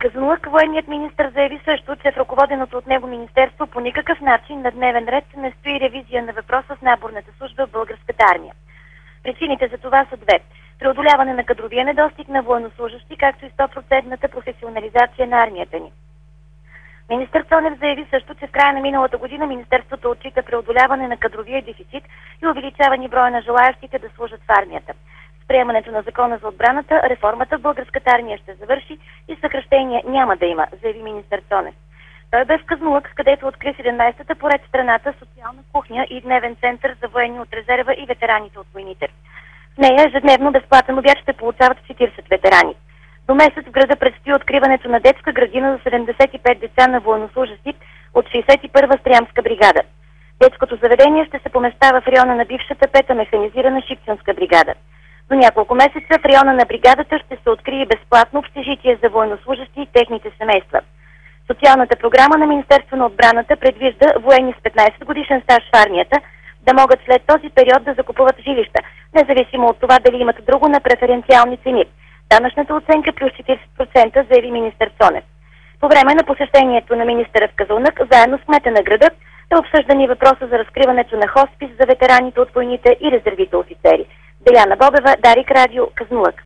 Казанлък военният министър заяви също, че в ръководеното от него министерство по никакъв начин на дневен ред не стои ревизия на въпроса с наборната служба в българската армия. Причините за това са две: преодоляване на кадровия недостиг на военнослужащи, както и 100% професионализация на армията ни. Министър Цонев заяви също, че в края на миналата година Министерството отчита преодоляване на кадровия дефицит и увеличаване броя на желаящите да служат в армията. С приемането на закона за отбраната, реформата в българската армия ще завърши и съкращения няма да има, заяви министър Цонев. Той бе в Казанлък, където откри 17-та поред страната социална кухня и дневен център за военни от резерва и ветераните от войните. В нея ежедневно безплатен обяд ще получават 40 ветерани. До месец в града предстои откриването на детска градина за 75 деца на военнослужащи от 61-а стрямска бригада. Детското заведение ще се помещава в района на бившата 5-та механизирана Шипченска бригада. До няколко месеца в района на бригадата ще се открие безплатно общежитие за военнослужащи и техните семейства. Социалната програма на Министерство на отбраната предвижда военни с 15 годишен стаж в армията да могат след този период да закупуват жилища, независимо от това дали имат друго на преференциални цени. Данъчната оценка плюс 40%, заяви министър Цонев. По време на посещението на министъра в Казанлък, заедно с кмета на града, е обсъждан въпроса за разкриването на хоспис за ветераните от войните и резервите офицери. Деляна Бобева, Дарик Радио, Казанлък.